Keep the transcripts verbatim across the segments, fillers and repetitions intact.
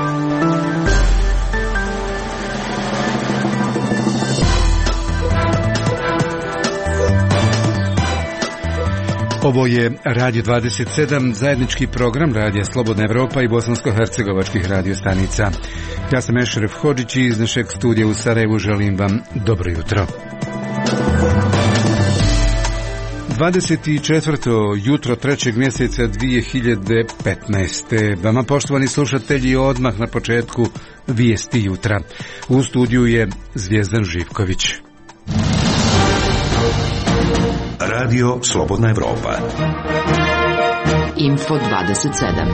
Ovo je Radio dvadeset sedam, zajednički program Radija Slobodna Evropa i bosansko-hercegovačkih radiostanica. Ja sam Ešref Hodžić i iz našeg studija u Sarajevu želim vam dobro jutro. dvadeset četvrto jutro trećeg mjeseca dvije hiljade petnaeste. Vama, poštovani slušatelji, odmah na početku vijesti jutra. U studiju je Zvijezdan Živković. Radio Slobodna Evropa. Info dvadeset sedam.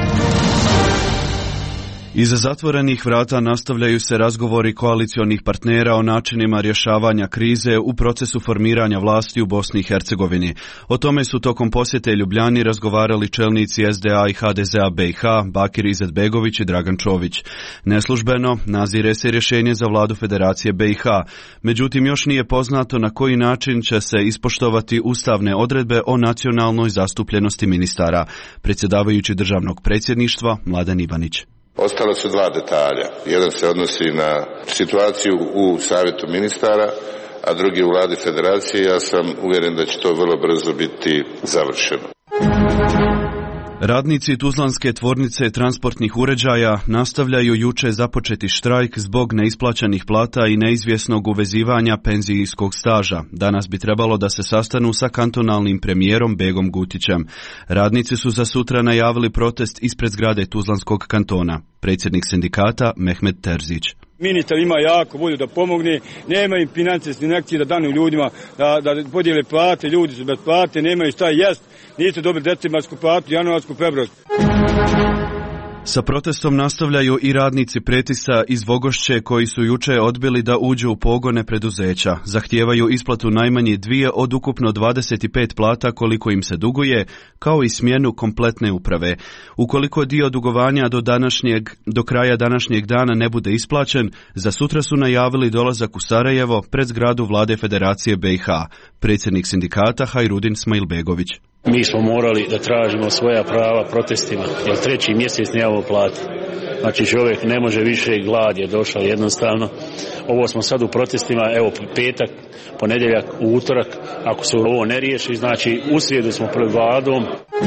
Iza zatvorenih vrata nastavljaju se razgovori koalicionih partnera o načinima rješavanja krize u procesu formiranja vlasti u Bosni i Hercegovini. O tome su tokom posjete Ljubljani razgovarali čelnici S D A i H D Z A B i H, Bakir Izetbegović i Dragan Čović. Neslužbeno nazire se rješenje za vladu Federacije B i H, međutim još nije poznato na koji način će se ispoštovati ustavne odredbe o nacionalnoj zastupljenosti ministara. Predsjedavajući državnog predsjedništva Mladen Ivanić. Ostala su dva detalja. Jedan se odnosi na situaciju u Savjetu ministara, a drugi u vladi Federacije. Ja sam uvjeren da će to vrlo brzo biti završeno. Radnici Tuzlanske tvornice transportnih uređaja nastavljaju juče započeti štrajk zbog neisplaćenih plata i neizvjesnog uvezivanja penzijskog staža. Danas bi trebalo da se sastanu sa kantonalnim premijerom Begom Gutićem. Radnici su za sutra najavili protest ispred zgrade Tuzlanskog kantona. Predsjednik sindikata Mehmet Terzić. Ministar ima jako volju da pomogne, nema im financijske injekcije da danu ljudima, da, da podijele plate, ljudi su bez plate, nemaju šta jest, nisu dobili decimarsku platu, januarsku, februarsku. Sa protestom nastavljaju i radnici Pretisa iz Vogošće koji su juče odbili da uđu u pogone preduzeća. Zahtijevaju isplatu najmanje dvije od ukupno dvadeset pet plata koliko im se duguje, kao i smjenu kompletne uprave. Ukoliko dio dugovanja do, današnjeg, do kraja današnjeg dana ne bude isplaćen, za sutra su najavili dolazak u Sarajevo pred zgradu vlade Federacije B i H. Predsjednik sindikata Hajrudin Smailbegović. Mi smo morali da tražimo svoja prava protestima, jer treći mjesec nemamo plate. Znači čovjek ne može više, glad je došla jednostavno. Ovo smo sad u protestima, evo petak, ponedjeljak, utorak, ako se ovo ne riješi, znači u srijedu smo pred vladom.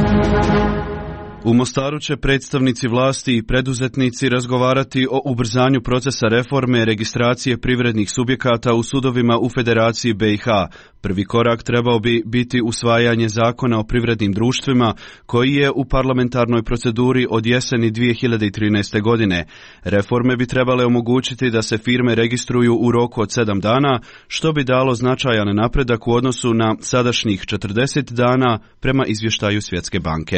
U Mostaru će predstavnici vlasti i preduzetnici razgovarati o ubrzanju procesa reforme registracije privrednih subjekata u sudovima u Federaciji B i H. Prvi korak trebao bi biti usvajanje zakona o privrednim društvima koji je u parlamentarnoj proceduri od jeseni dvije hiljade trinaeste. godine. Reforme bi trebale omogućiti da se firme registruju u roku od sedam dana, što bi dalo značajan napredak u odnosu na sadašnjih četrdeset dana prema izvještaju Svjetske banke.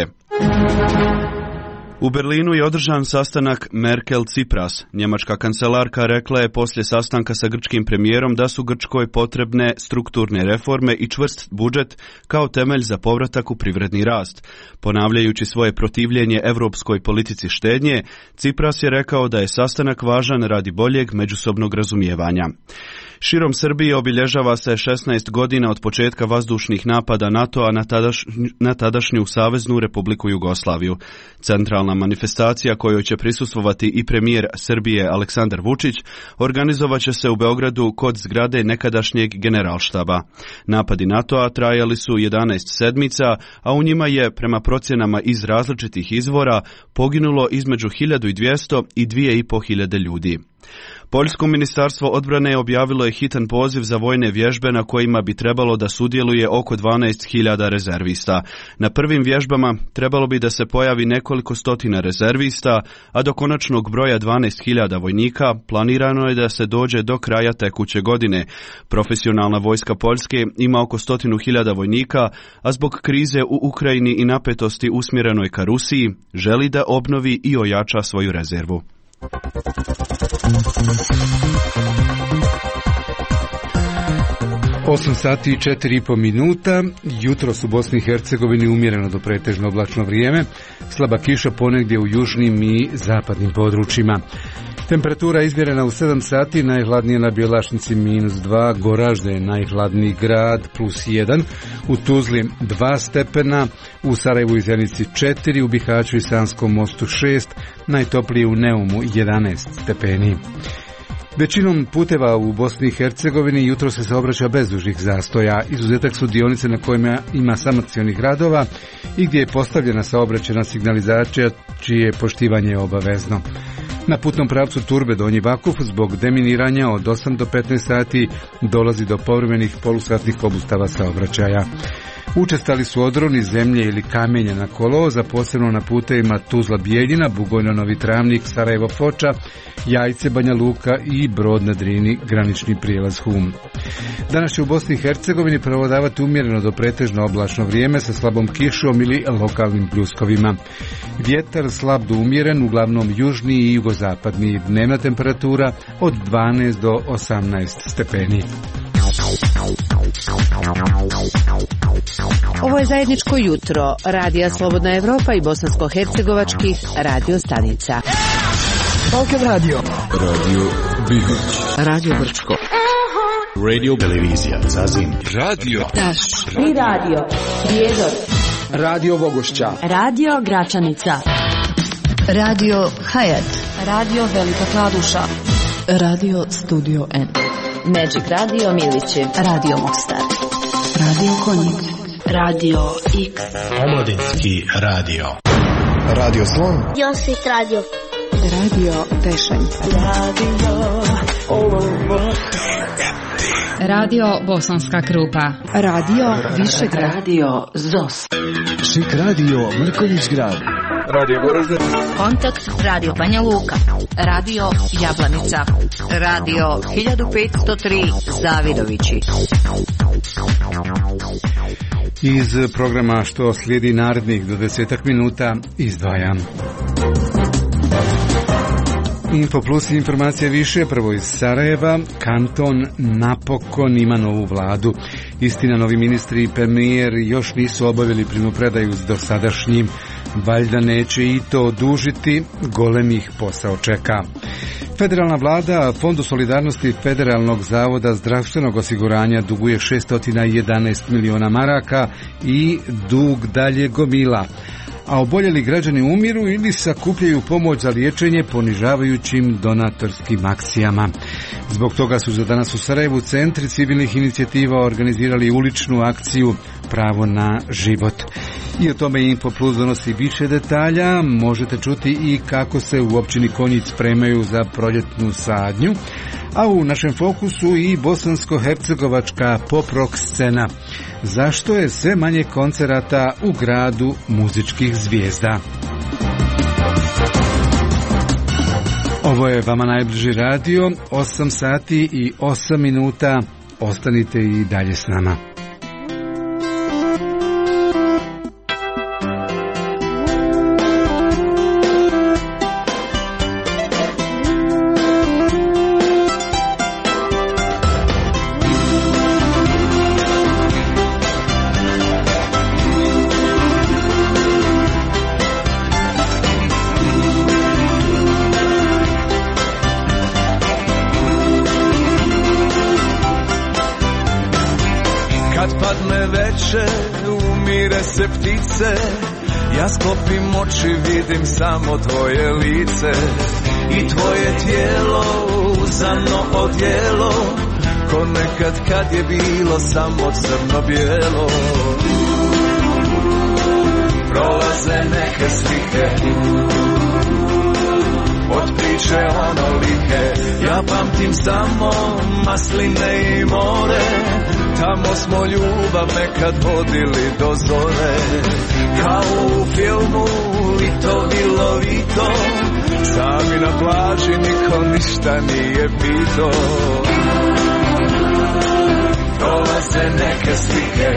U Berlinu je održan sastanak Merkel-Tsipras. Njemačka kancelarka rekla je poslije sastanka sa grčkim premijerom da su Grčkoj potrebne strukturne reforme i čvrst budžet kao temelj za povratak u privredni rast. Ponavljajući svoje protivljenje europskoj politici štednje, Tsipras je rekao da je sastanak važan radi boljeg međusobnog razumijevanja. Širom Srbije obilježava se šesnaest godina od početka vazdušnih napada NATO-a na, tadaš, na tadašnju Saveznu Republiku Jugoslaviju. Centralna manifestacija kojoj će prisustvovati i premijer Srbije Aleksandar Vučić organizovat će se u Beogradu kod zgrade nekadašnjeg generalštaba. Napadi NATO-a trajali su jedanaest sedmica, a u njima je, prema procjenama iz različitih izvora, poginulo između hiljadu dvjesto i dvije i pol hiljade ljudi. Poljsko ministarstvo odbrane objavilo je hitan poziv za vojne vježbe na kojima bi trebalo da sudjeluje oko dvanaest hiljada rezervista. Na prvim vježbama trebalo bi da se pojavi nekoliko stotina rezervista, a do konačnog broja dvanaest hiljada vojnika planirano je da se dođe do kraja tekuće godine. Profesionalna vojska Poljske ima oko stotinu hiljada vojnika, a zbog krize u Ukrajini i napetosti usmjerenoj ka Rusiji želi da obnovi i ojača svoju rezervu. osam sati i četiri i pol minuta, jutros u Bosni i Hercegovini umjereno do pretežno oblačno vrijeme, slaba kiša ponegdje u južnim i zapadnim područjima. Temperatura izmjerena u sedam sati, najhladnije na Bjelašnici minus dva, Goražde je najhladniji grad plus jedan, u Tuzli dva stepena, u Sarajevu i Zenici četiri, u Bihaću i Sanskom mostu šest, najtoplije u Neumu jedanaest stepeni. Većinom puteva u Bosni i Hercegovini jutro se saobraća bez dužih zastoja. Izuzetak su dionice na kojima ima sanacionih radova i gdje je postavljena saobraćajna signalizacija čije poštivanje je obavezno. Na putnom pravcu Turbe Donji Vakuf zbog deminiranja od osam do petnaest sati dolazi do povremenih polusatnih obustava saobraćaja. Učestali su odroni zemlje ili kamenja na kolovoza, posebno na putevima Tuzla Bijeljina, Bugojno Novi Travnik, Sarajevo Foča, Jajce Banja Luka i Brod na Drini, granični prijelaz Hum. Danas će u Bosni i Hercegovini prevladavati umjereno do pretežno oblačno vrijeme sa slabom kišom ili lokalnim pljuskovima. Vjetar slab do umjeren, uglavnom južni i jugozapadni. Dnevna temperatura od dvanaest do osamnaest stepeni. Ovo je zajedničko jutro Radija Slobodna Evropa i bosansko-hercegovačkih radio stanica. Balkan Radio, Radio Bihać, Radio Brčko, Radio Televizija Zazim, Radio Taš i Radio Prijedor, Radio Vogošća, Radio Gračanica, Radio Hayat, Radio Velika Kladuša, Radio Studio N, Magic Radio Milići, Radio Mostar, Radio Konjic, Radio X, Omladinski radio, Radio Slon, Josip Radio, Radio Tešanj, Radio Radio Bosanska Krupa, Radio Višegrad, Radio Zos, Šik Radio Mrkonjić Grad, Radio Goražde, Kontakt Radio Banja Luka, Radio Jablanica, Radio hiljadu petsto tri Zavidovići. Iz programa što slijedi narednih do desetak minuta izdvajam. Info plus informacija više, prvo iz Sarajeva. Kanton napokon ima novu vladu. Istina, novi ministri i premijer još nisu obavili primopredaju s dosadašnjim. Valjda neće i to odužiti, golem ih posao čeka. Federalna vlada Fondu solidarnosti Federalnog zavoda zdravstvenog osiguranja duguje šesto jedanaest miliona maraka i dug dalje gomila. A oboljeli građani umiru ili sakupljaju pomoć za liječenje ponižavajućim donatorskim akcijama. Zbog toga su za danas u Sarajevu centri civilnih inicijativa organizirali uličnu akciju Pravo na život. I o tome Info Plus donosi više detalja. Možete čuti i kako se u općini Konjic spremaju za proljetnu sadnju. A u našem fokusu i bosansko-hercegovačka pop-rock scena. Zašto je sve manje koncerata u gradu muzičkih zvijezda? Ovo je vama najbliži radio, osam sati i osam minuta. Ostanite i dalje s nama. Umire se ptice, ja sklopim oči, vidim samo tvoje lice i tvoje tijelo uzano odjelo, ko nekad kad je bilo samo crno-bijelo. Prolaze neke slike od priče onolike, ja pamtim samo masline i more. Tamo smo ljubav nekad vodili do zore, kao u filmu Lito Vilovito, sami na plaži niko ništa nije pito. Prolaze neke slike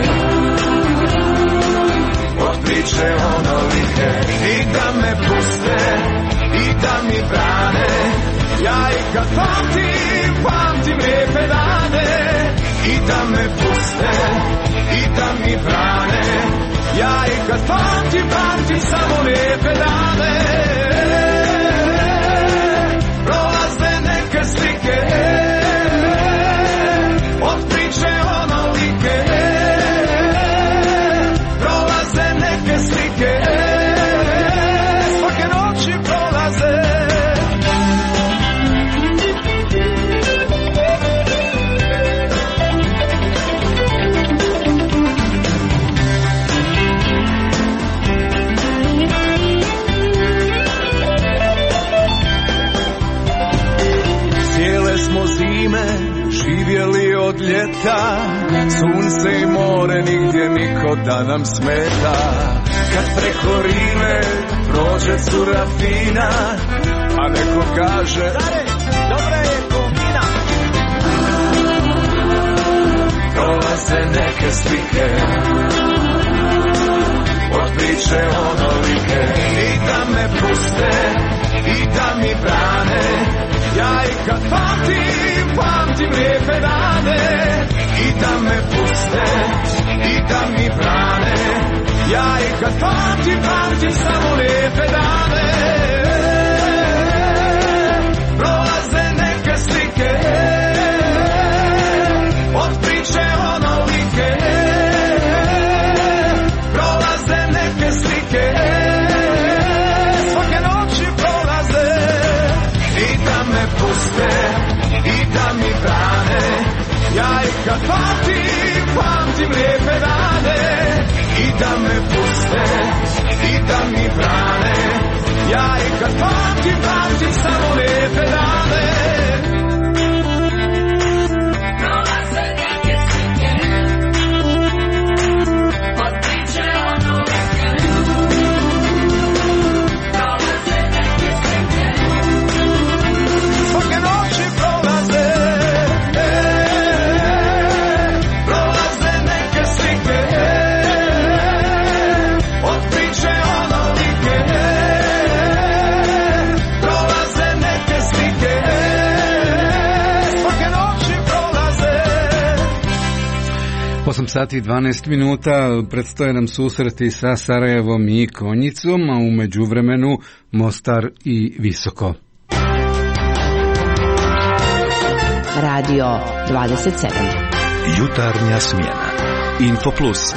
od priče onolike, i da me puste i da mi brane, ja i kad pamtim, pamtim lijepe dane. I da me puste, i da mi brane, ja i kad pamtim, pamtim samo lijepe dane. Prolaze ljeta, sunce i more, nigdje niko da nam smeta. Kad preko Rime prođe cura fina, a neko kaže dare, dobra je komina. Prolaze neke slike od priče onolike, i da me puste, i da mi brane. Ja i kad pamtim, pamtim lijepe dane, i da me puste, i da mi brane. Ja i kad pamtim, pamtim samo lijepe dane. Prolaze neke slike od priče onolike, prolaze neke slike, svake noći prolaze, i da me puste, i da mi brane. Ja i kad pamtim, pamtim lijepe dane, i da me puste, i da mi brane. Ja i kad pamtim, pamtim samo lijepe dane. Prolaze neke slike od priče onolike, prolaze neke slike, svake noći prolaze, prolaze neke slike od priče onolike, prolaze neke slike, svake noći prolaze. osam sati i dvanaest minuta, predstoje nam susreti sa Sarajevom i Konjicom, a u međuvremenu Mostar i Visoko. Radio dvadeset sedam. Jutarnja smjena. Infoplus.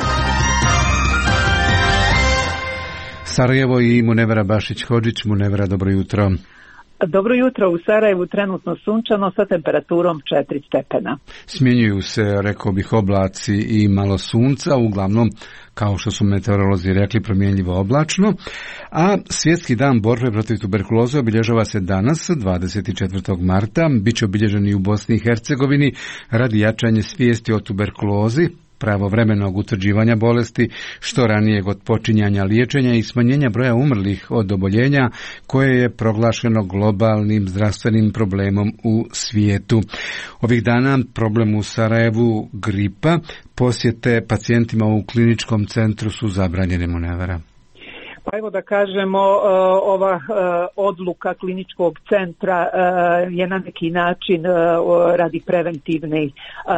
Sarajevo i Munevera Bašić-Hodžić. Munevera, dobro jutro. Dobro jutro, u Sarajevu trenutno sunčano sa temperaturom četiri stepena. Smjenjuju se, rekao bih, oblaci i malo sunca, uglavnom, kao što su meteorolozi rekli, promjenljivo oblačno. A Svjetski dan borbe protiv tuberkuloze obilježava se danas, dvadeset četvrtog marta. Biće obilježen i u Bosni i Hercegovini radi jačanja svijesti o tuberkulozi, pravovremenog utvrđivanja bolesti, što ranijeg otpočinjanja liječenja i smanjenja broja umrlih od oboljenja koje je proglašeno globalnim zdravstvenim problemom u svijetu. Ovih dana problem u Sarajevu, gripa, posjete pacijentima u kliničkom centru su zabranjene, Munevera. Pa evo da kažemo, ova odluka kliničkog centra je na neki način radi preventivnih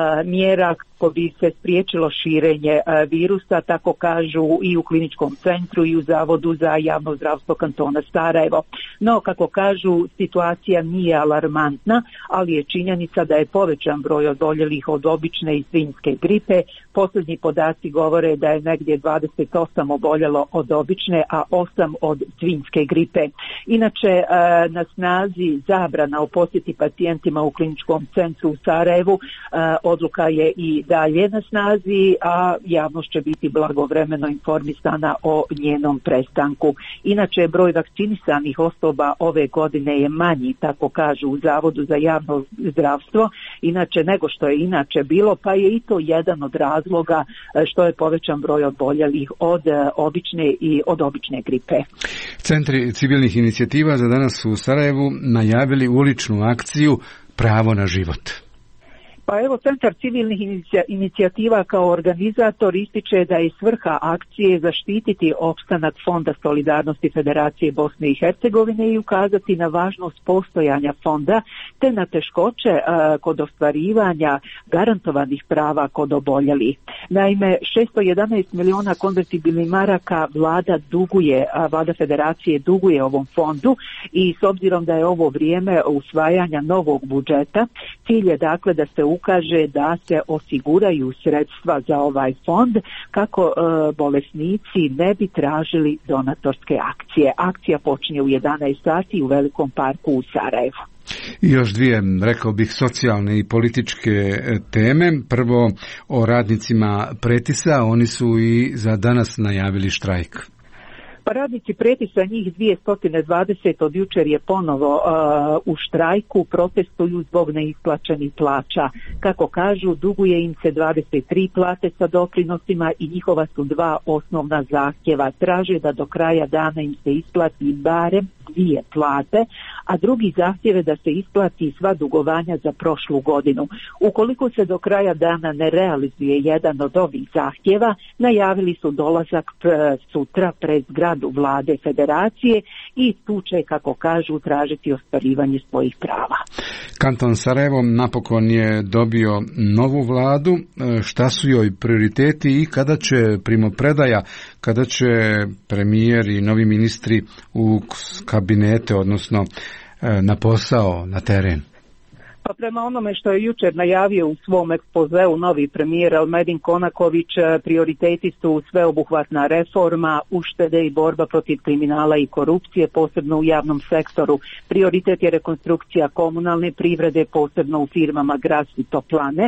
mjera kako bi se spriječilo širenje virusa, tako kažu i u kliničkom centru i u Zavodu za javno zdravstvo kantona Sarajevo. No, kako kažu, situacija nije alarmantna, ali je činjenica da je povećan broj oboljelih od obične i svinjske gripe. Posljednji podaci govore da je negdje dvadeset osam oboljelo od obične, a osam od svinjske gripe. Inače, na snazi zabrana o posjeti pacijentima u kliničkom centru u Sarajevu, odluka je i dalje na snazi, a javnost će biti blagovremeno informisana o njenom prestanku. Inače, broj vakcinisanih osoba ove godine je manji, tako kažu u Zavodu za javno zdravstvo, inače nego što je inače bilo, pa je i to jedan od razloga što je povećan broj oboljelih od obične i od obične gripe. Centri civilnih inicijativa za danas u Sarajevu najavili uličnu akciju Pravo na život. Pa evo, Centar civilnih inicijativa kao organizator ističe da je svrha akcije zaštititi opstanak Fonda solidarnosti Federacije Bosne i Hercegovine i ukazati na važnost postojanja fonda te na teškoće a, kod ostvarivanja garantovanih prava kod oboljelih. Naime, šesto jedanaest miliona konvertibilnih maraka vlada duguje, a vlada Federacije duguje ovom fondu i s obzirom da je ovo vrijeme usvajanja novog budžeta, cilj je dakle da se ukaže da se osiguraju sredstva za ovaj fond kako e, bolesnici ne bi tražili donatorske akcije. Akcija počinje u jedanaest sati u Velikom parku u Sarajevu. I još dvije, rekao bih, socijalne i političke teme. Prvo o radnicima Pretisa, oni su i za danas najavili štrajk. Pa radnici Pretisa, njih dvjesto dvadeset od jučer je ponovo uh, u štrajku, protestuju zbog neisplaćenih plaća. Kako kažu, duguje im se dvadeset tri plate sa doprinosima i njihova su dva osnovna zahtjeva. Traže da do kraja dana im se isplati barem dvije plate, a drugi zahtjev je da se isplati sva dugovanja za prošlu godinu. Ukoliko se do kraja dana ne realizuje jedan od ovih zahtjeva, najavili su dolazak sutra pred zgradu vlade federacije i tu će, kako kažu, tražiti ostvarivanje svojih prava. Kanton Sarajevo napokon je dobio novu vladu. Šta su joj prioriteti i kada će primopredaja, kada će premijer i novi ministri u kabinete, odnosno na posao, na teren? Pa prema onome što je jučer najavio u svom ekspozeu novi premijer Elmedin Konaković, prioriteti su sveobuhvatna reforma, uštede i borba protiv kriminala i korupcije, posebno u javnom sektoru. Prioritet je rekonstrukcija komunalne privrede, posebno u firmama Gras i Toplane. E,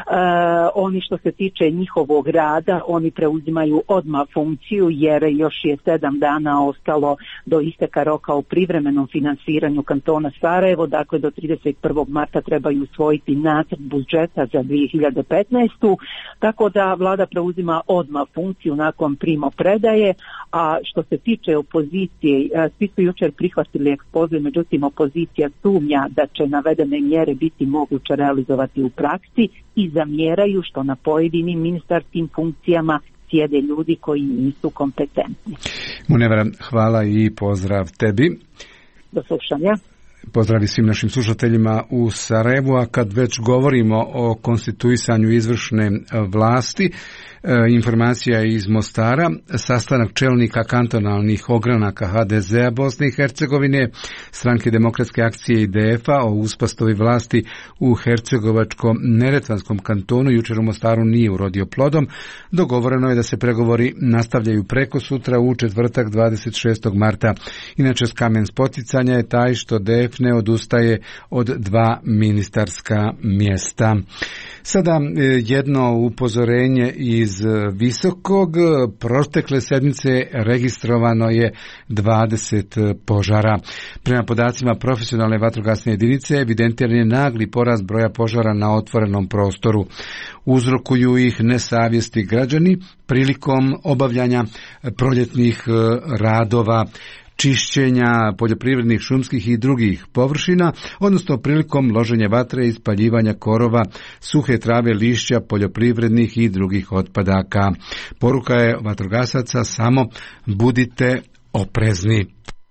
oni što se tiče njihovog rada, oni preuzimaju odmah funkciju jer još je sedam dana ostalo do isteka roka o privremenom finansiranju kantona Sarajevo, dakle do trideset prvog marta trebaju usvojiti nacrt budžeta za dvije hiljade petnaestu. Tako da vlada preuzima odmah funkciju nakon primopredaje, a što se tiče opozicije, svi su jučer prihvatili ekspoze, međutim opozicija sumnja da će navedene mjere biti moguće realizovati u praksi i zamjeraju što na pojedinim ministarskim funkcijama sjede ljudi koji nisu kompetentni. Munevra, hvala i pozdrav tebi. Do slušanja. Pozdravi svim našim slušateljima u Sarajevu, a kad već govorimo o konstituisanju izvršne vlasti, informacija iz Mostara, sastanak čelnika kantonalnih ogranaka ha de zea Bosne i Hercegovine, Stranke demokratske akcije i de ef a o uspostavi vlasti u Hercegovačko-Neretvanskom kantonu jučer u Mostaru nije urodio plodom. Dogovoreno je da se pregovori nastavljaju preko sutra u četvrtak dvadeset šestog marta. Inače, kamen spoticanja je taj što de ef ne odustaje od dva ministarska mjesta. Sada jedno upozorenje iz Visokog. Protekle sedmice registrovano je dvadeset požara. Prema podacima profesionalne vatrogasne jedinice evidentiran je nagli porast broja požara na otvorenom prostoru. Uzrokuju ih nesavjesni građani prilikom obavljanja proljetnih radova, čišćenja poljoprivrednih, šumskih i drugih površina, odnosno prilikom loženja vatre i spaljivanja korova, suhe trave, lišća, poljoprivrednih i drugih otpadaka. Poruka je vatrogasaca samo budite oprezni.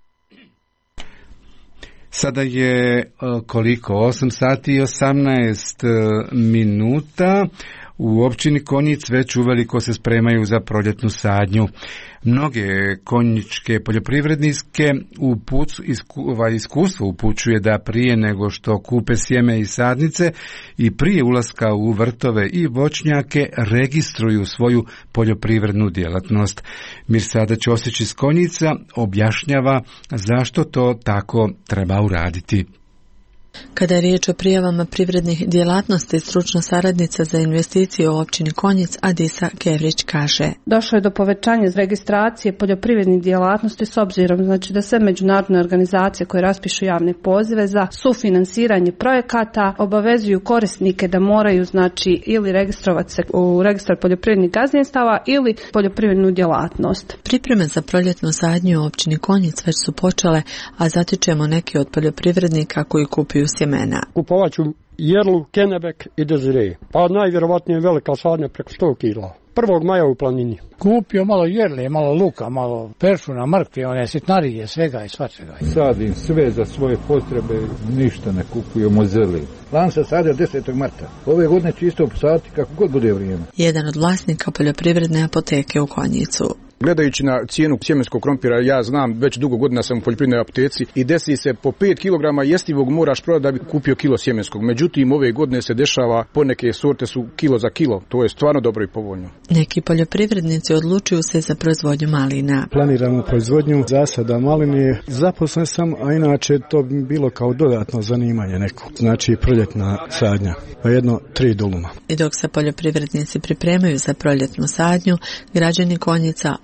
Sada je koliko? osam sati i osamnaest minuta. U općini Konjic već uveliko se spremaju za proljetnu sadnju. Mnoge konjičke poljoprivrednike iskustvo upućuje da prije nego što kupe sjeme i sadnice i prije ulaska u vrtove i voćnjake registruju svoju poljoprivrednu djelatnost. Mirsada Ćosić iz Konjica objašnjava zašto to tako treba uraditi. Kada je riječ o prijavama privrednih djelatnosti, stručna saradnica za investicije u općini Konjic Adisa Gevrić kaže: Došlo je do povećanja registracije poljoprivrednih djelatnosti s obzirom znači da sve međunarodne organizacije koje raspišu javne pozive za sufinansiranje projekata obavezuju korisnike da moraju znači ili registrovati se u registar poljoprivrednih gazdinstava ili poljoprivrednu djelatnost. Pripreme za proljetnu sadnju u općini Konjic već su počele, a zatičemo neki od poljoprivrednika koji kupuju sjemena. Kupovat ću jerlu, kenebek i dezire. Pa najvjerovatnije velika sadnja preko sto kila. Prvog maja u planini. Kupio malo jerle, malo luka, malo peršuna, mrkve, one sitnarije, svega i svačega. Sadim sve za svoje potrebe, ništa ne kupujemo zeli. Plan se sadio desetog marta. Ove godine će isto posaditi kako god bude vrijeme. Jedan od vlasnika poljoprivredne apoteke u Konjicu. Gledajući na cijenu sjemenskog krompira, ja znam, već dugo godina sam u poljoprivrednoj apoteci i desi se po pet kilograma jestivog moraš prodati da bi kupio kilo sjemenskog. Međutim, ove godine se dešava, poneke sorte su kilo za kilo. To je stvarno dobro i povoljno. Neki poljoprivrednici odlučuju se za proizvodnju malina. Planiramo proizvodnju zasada maline. Zaposlen sam, a inače to bi bilo kao dodatno zanimanje neko. Znači proljetna sadnja. Pa jedno tri duluma. I dok se poljoprivrednici pripremaju za proljetnu sadnju, građani Konjica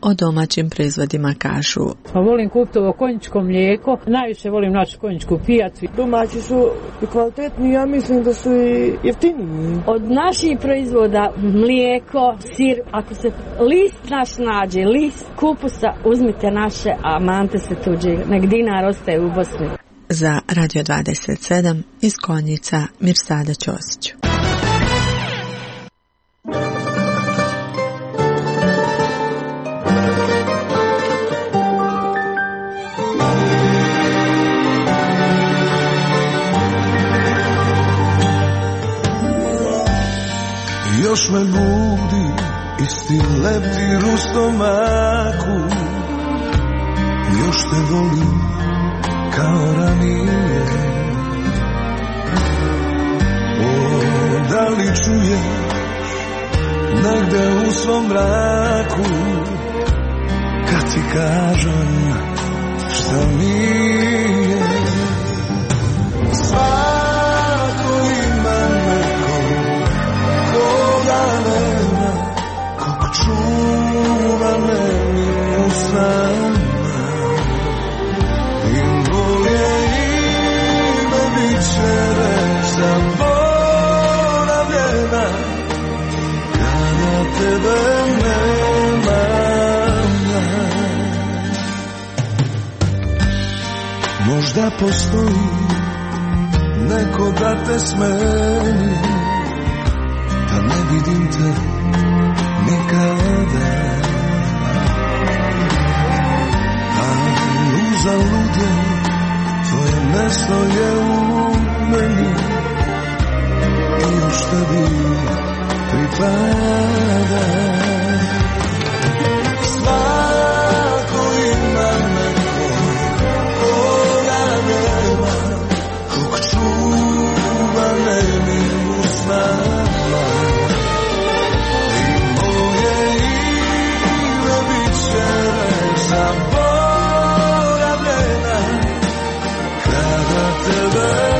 o domaćim proizvodima kažu. Pa volim kupiti ovo konjičko mlijeko, najviše volim našu konjičku pijacu. Domaći su i kvalitetni, ja mislim da su i jeftiniji. Od naših proizvoda mlijeko, sir, ako se list naš nađe, list kupusa, uzmite naše, a mante se tuđi, nek dinar ostaje u Bosni. Za Radio dvadeset sedam iz Konjica Mirsada Ćosić. Još me budi isti leptir u stomaku, još te volim kao ranije. O, da li čuješ negde u svom mraku kad ti kažem šta mi je? Svako ima neko koga nema, kog čuva meni u snama. Zaboravljena kada tebe nema. Možda postoji neko da te smeni, da ne vidim te nikada. A uzalude tvoje mesto je u meni i još tebi pripada. Svako ima neko koga nema, kog čuva meni u snama. I moje ime bit će zaboravljena kada tebe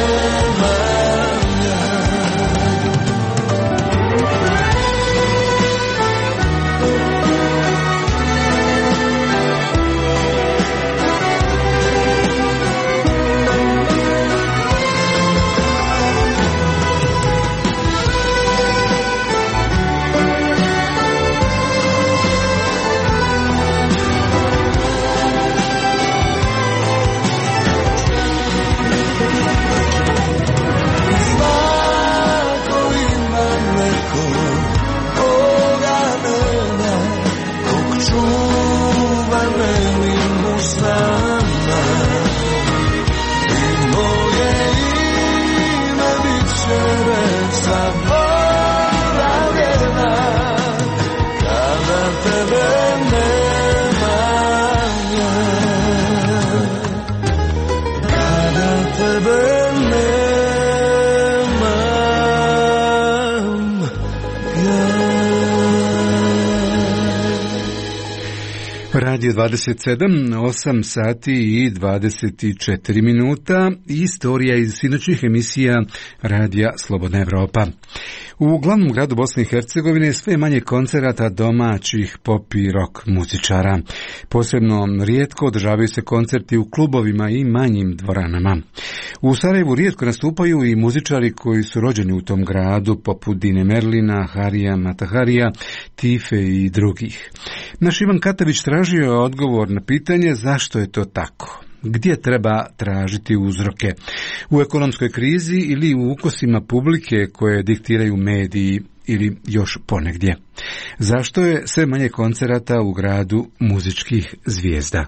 Radio dvadeset sedam, osam sati i dvadeset četiri minuta. Istorija iz sinoćnih emisija Radija Slobodna Evropa. U glavnom gradu Bosne i Hercegovine sve manje koncerata domaćih pop i rock muzičara. Posebno rijetko održavaju se koncerti u klubovima i manjim dvoranama. U Sarajevu rijetko nastupaju i muzičari koji su rođeni u tom gradu, poput Dine Merlina, Harija Mataharija, Tife i drugih. Naš Ivan Katavić tražio je odgovor na pitanje zašto je to tako. Gdje treba tražiti uzroke? U ekonomskoj krizi ili u ukosima publike koje diktiraju mediji ili još ponegdje? Zašto je sve manje koncerata u gradu muzičkih zvijezda?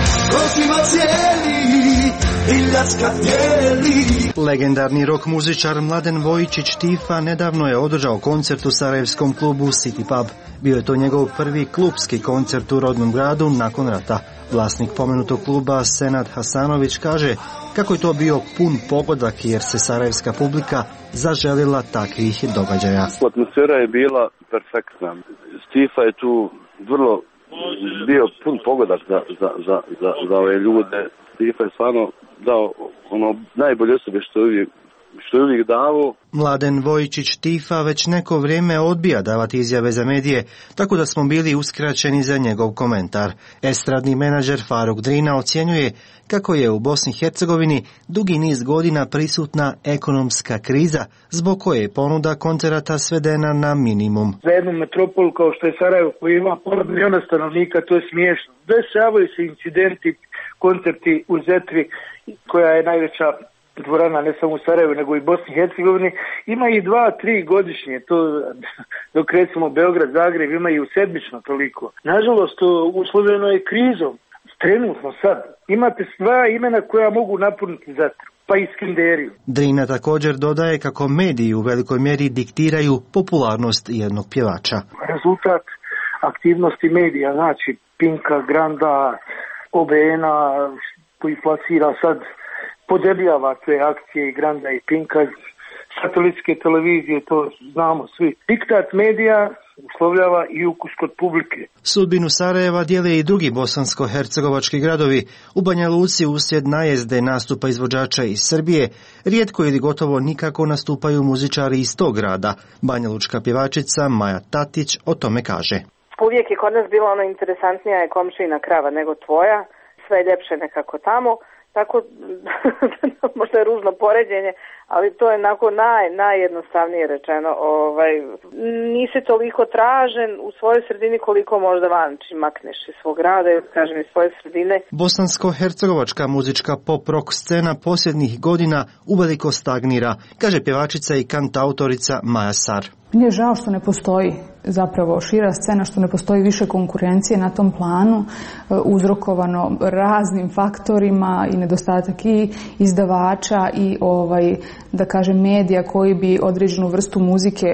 Legendarni rock muzičar Mladen Vojičić Tifa nedavno je održao koncert u sarajevskom klubu City Pub. Bio je to njegov prvi klubski koncert u rodnom gradu nakon rata. Vlasnik pomenutog kluba Senad Hasanović kaže kako je to bio pun pogodak jer se sarajevska publika zaželila takvih događaja. Atmosfera je bila perfektna. Tifa je tu vrlo bio pun pogodak za, za, za, za, za ove ljude. Tifa je stvarno dao ono najbolje osobe što je uvijek što je uvijek davo. Mladen Vojičić Tifa već neko vrijeme odbija davati izjave za medije, tako da smo bili uskraćeni za njegov komentar. Estradni menadžer Faruk Drina ocjenjuje kako je u Bosni i Hercegovini dugi niz godina prisutna ekonomska kriza, zbog koje je ponuda koncerata svedena na minimum. Za jednu metropolu kao što je Sarajevo, koji ima pola miliona stanovnika, to je smiješno. Dešavaju se incidenti, koncerti u Zetvi, koja je najveća dvorana ne samo u Sarajevu nego i Bosni i Hercegovini, ima i dva, tri godišnje, to dok recimo Beograd, Zagreb imaju sedmično toliko. Nažalost, uslovljeno je krizom, trenutno sad. Imate sva imena koja mogu napuniti Zatru, pa i Skenderiju. Drina također dodaje kako mediji u velikoj mjeri diktiraju popularnost jednog pjevača. Rezultat aktivnosti medija, znači Pinka, Granda, O B N-a, koji plasira sad, podebljava te akcije i Granda i Pinka, satelitske televizije, to znamo svi. Diktat medija uslovljava i ukus kod publike. Sudbinu Sarajeva dijele i drugi bosansko-hercegovački gradovi. U Banja Luci uslijed najezde nastupa izvođača iz Srbije, rijetko ili gotovo nikako nastupaju muzičari iz tog grada. Banjalučka pjevačica Maja Tatić o tome kaže. Uvijek je kod nas bilo ono interesantnija je komšina krava nego tvoja, sve je ljepše nekako tamo. Tako, možda je ružno poređenje, ali to je onako naj, najjednostavnije rečeno. Ovaj, nisi toliko tražen u svojoj sredini koliko možda van, čim makneš iz svog grada ili kažem iz svoje sredine. Bosansko-hercegovačka muzička pop-rock scena posljednjih godina uveliko stagnira, kaže pjevačica i kantautorica Maja Sar. Meni je žao što ne postoji zapravo šira scena, što ne postoji više konkurencije na tom planu, uzrokovano raznim faktorima i nedostatak i izdavača i ovaj, da kažem medija koji bi određenu vrstu muzike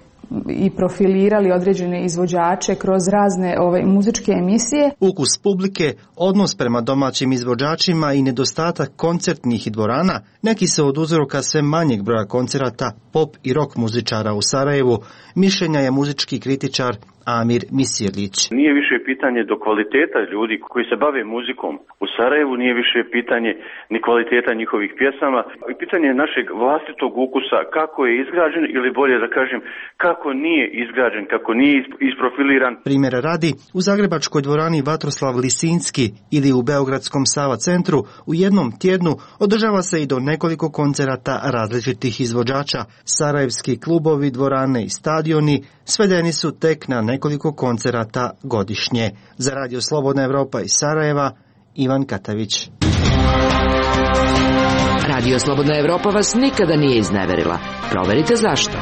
i profilirali određene izvođače kroz razne ove muzičke emisije. Ukus publike, odnos prema domaćim izvođačima i nedostatak koncertnih dvorana neki se od uzroka sve manjeg broja koncerata pop i rock muzičara u Sarajevu, mišljenja je muzički kritičar Amir Misirlić. Nije više pitanje do kvaliteta ljudi koji se bave muzikom u Sarajevu, nije više pitanje ni kvaliteta njihovih pjesama, i pitanje našeg vlastitog ukusa, kako je izgrađen ili bolje da kažem kako nije izgrađen, kako nije isprofiliran. Primjera radi, u zagrebačkoj dvorani Vatroslav Lisinski ili u beogradskom Sava centru u jednom tjednu održava se i do nekoliko koncerata različitih izvođača. Sarajevski klubovi, dvorane i stadioni svedeni su tek na nekoliko koncerata godišnje. Za Radio Slobodna Evropa iz Sarajeva, Ivan Katavić. Radio Slobodna Evropa vas nikada nije izneverila. Proverite zašto.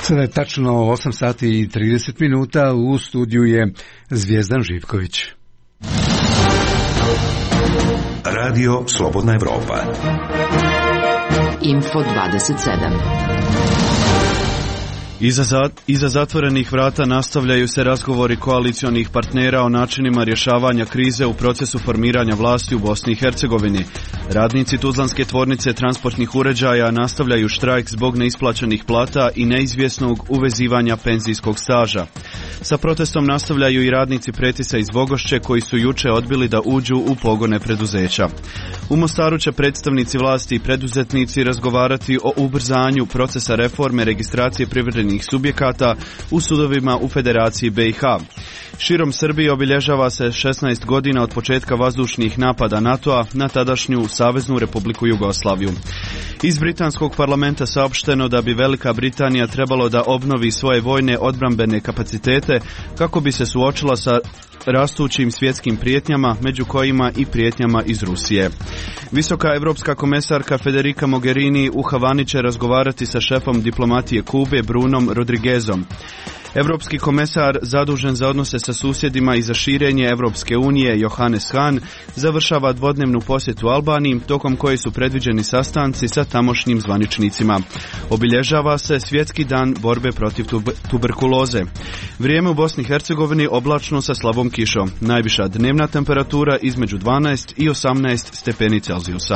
Sada je tačno osam sati i trideset minuta, u studiju je Zvijezdan Živković. Radio Slobodna Evropa. Info dvadeset sedam. Iza, zat, iza zatvorenih vrata nastavljaju se razgovori koalicionih partnera o načinima rješavanja krize u procesu formiranja vlasti u Bosni i Hercegovini. Radnici Tuzlanske tvornice transportnih uređaja nastavljaju štrajk zbog neisplaćenih plata i neizvjesnog uvezivanja penzijskog staža. Sa protestom nastavljaju i radnici Pretisa iz Bogošće koji su juče odbili da uđu u pogone preduzeća. U Mostaru će predstavnici vlasti i preduzetnici razgovarati o ubrzanju procesa reforme registracije privrednih subjekata u sudovima u Federaciji B i H. Širom Srbije obilježava se šesnaest godina od početka vazdušnih napada NATO-a na tadašnju Saveznu Republiku Jugoslaviju. Iz britanskog parlamenta saopšteno da bi Velika Britanija trebalo da obnovi svoje vojne odbrambene kapacitete kako bi se suočila sa rastućim svjetskim prijetnjama, među kojima i prijetnjama iz Rusije. Visoka evropska komesarka Federica Mogherini u Havani će razgovarati sa šefom diplomatije Kube Brunom Rodriguezom. Evropski komesar zadužen za odnose sa susjedima i za širenje Evropske unije Johannes Hahn završava dvodnevnu posjetu Albaniji, tokom koje su predviđeni sastanci sa tamošnjim zvaničnicima. Obilježava se Svjetski dan borbe protiv tuberkuloze. Vrijeme u Bosni i Hercegovini oblačno sa slabom kišom. Najviša dnevna temperatura između dvanaest i osamnaest stepeni Celzijusa.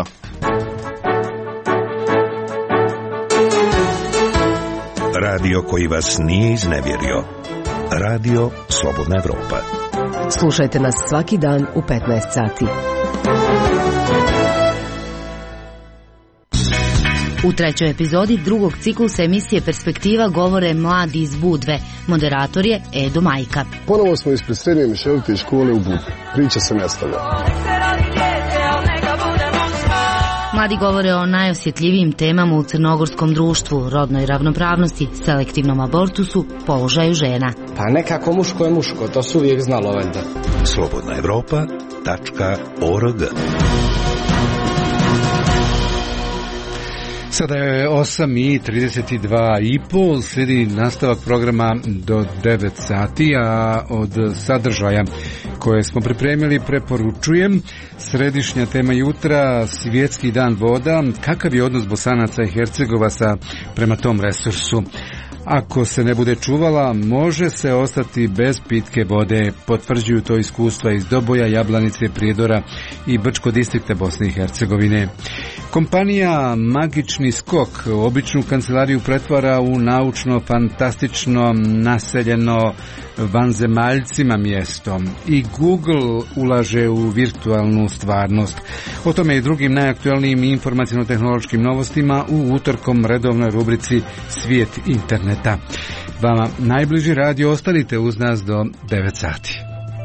Radio koji vas nije iznevjerio. Radio Slobodna Evropa. Slušajte nas svaki dan u petnaest sati. U trećoj epizodi drugog ciklusa emisije Perspektiva govore mladi iz Budve. Moderator je Edo Majka. Ponovo smo ispred srednje mješovite škole u Budvi. Priča se nastavlja. Mladi govore o najosjetljivijim temama u crnogorskom društvu, rodnoj ravnopravnosti, selektivnom abortusu, položaju žena. Pa nekako muško je muško, to su uvijek znalo valjda. Slobodna Evropa tačka org. Sada je osam i trideset dva i pol, slijedi nastavak programa do devet sati, a od sadržaja koje smo pripremili preporučujem središnja tema jutra, Svjetski dan voda, kakav je odnos Bosanaca i Hercegovaca prema tom resursu. Ako se ne bude čuvala, može se ostati bez pitke vode, potvrđuju to iskustva iz Doboja, Jablanice, Prijedora i Brčko distrikta Bosne i Hercegovine. Kompanija Magični skok običnu kancelariju pretvara u naučno-fantastično naseljeno vanzemaljcima mjesto i Google ulaže u virtualnu stvarnost. O tome i drugim najaktualnijim informacijno-tehnološkim novostima u utorkom redovnoj rubrici Svijet interneta. Vama najbliži radio, ostanite uz nas do devet sati.